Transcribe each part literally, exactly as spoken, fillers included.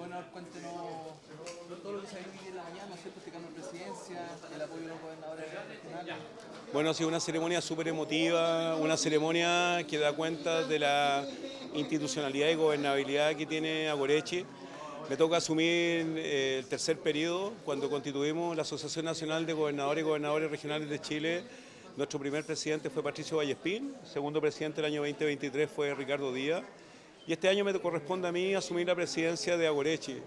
gobernador, cuéntenos todo lo que se ha vivido en la mañana, ¿cierto? Este cambio de presidencia, el apoyo de los gobernadores regionales. Bueno, ha sido una ceremonia súper emotiva, una ceremonia que da cuenta de la institucionalidad y gobernabilidad que tiene Agorechi. Me toca asumir eh, el tercer periodo cuando constituimos la Asociación Nacional de Gobernadores y Gobernadores Regionales de Chile. Nuestro primer presidente fue Patricio Vallespín, segundo presidente del año veinte veintitrés fue Ricardo Díaz, y este año me corresponde a mí asumir la presidencia de Agorechi.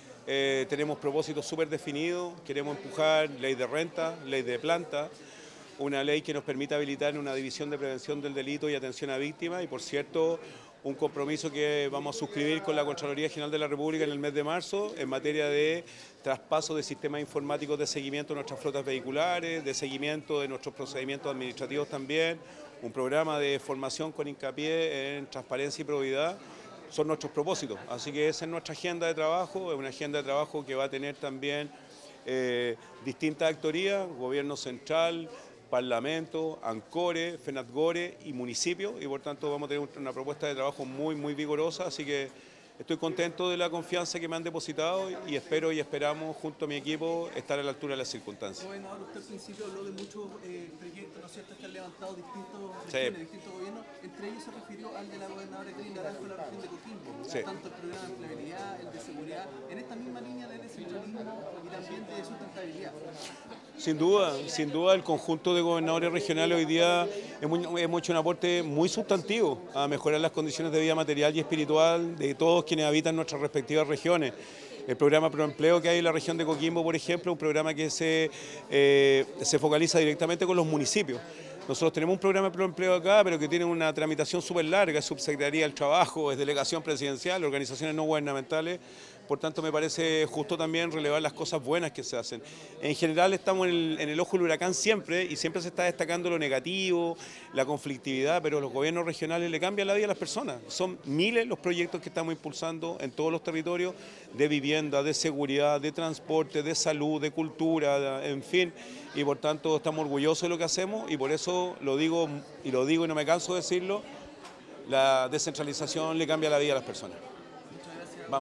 Eh, tenemos propósitos súper definidos, queremos empujar ley de renta, ley de planta, una ley que nos permita habilitar una división de prevención del delito y atención a víctimas y, por cierto, un compromiso que vamos a suscribir con la Contraloría General de la República en el mes de marzo en materia de traspaso de sistemas informáticos de seguimiento de nuestras flotas vehiculares, de seguimiento de nuestros procedimientos administrativos también, un programa de formación con hincapié en transparencia y probidad. Son nuestros propósitos, así que esa es nuestra agenda de trabajo, es una agenda de trabajo que va a tener también eh, distintas actorías, gobierno central, Parlamento, ANCORE, FENATGORE y municipio, y por tanto vamos a tener una propuesta de trabajo muy, muy vigorosa, así que estoy contento de la confianza que me han depositado y espero y esperamos junto a mi equipo estar a la altura de las circunstancias. Gobernador, usted al principio habló de muchos eh, proyectos, ¿no es cierto?, que han levantado distintos Sí. regiones, distintos gobiernos, entre ellos se refirió al de la gobernadora Karin Naranjo de la región de Coquimbo, Sí. tanto el programa de empleabilidad, el de seguridad, en esta misma línea de descentralismo y también de sustentabilidad. Sin duda, sin duda el conjunto de gobernadores regionales hoy día hemos, hemos hecho un aporte muy sustantivo a mejorar las condiciones de vida material y espiritual de todos quienes habitan nuestras respectivas regiones. El programa Proempleo que hay en la región de Coquimbo, por ejemplo, un programa que se, eh, se focaliza directamente con los municipios. Nosotros tenemos un programa de Proempleo acá, pero que tiene una tramitación súper larga, es Subsecretaría del Trabajo, es Delegación Presidencial, organizaciones no gubernamentales. Por tanto, me parece justo también relevar las cosas buenas que se hacen. En general estamos en el, en el ojo del huracán siempre y siempre se está destacando lo negativo, la conflictividad, pero los gobiernos regionales le cambian la vida a las personas. Son miles los proyectos que estamos impulsando en todos los territorios de vivienda, de seguridad, de transporte, de salud, de cultura, en fin. Y por tanto estamos orgullosos de lo que hacemos y por eso lo digo y lo digo y no me canso de decirlo, la descentralización le cambia la vida a las personas.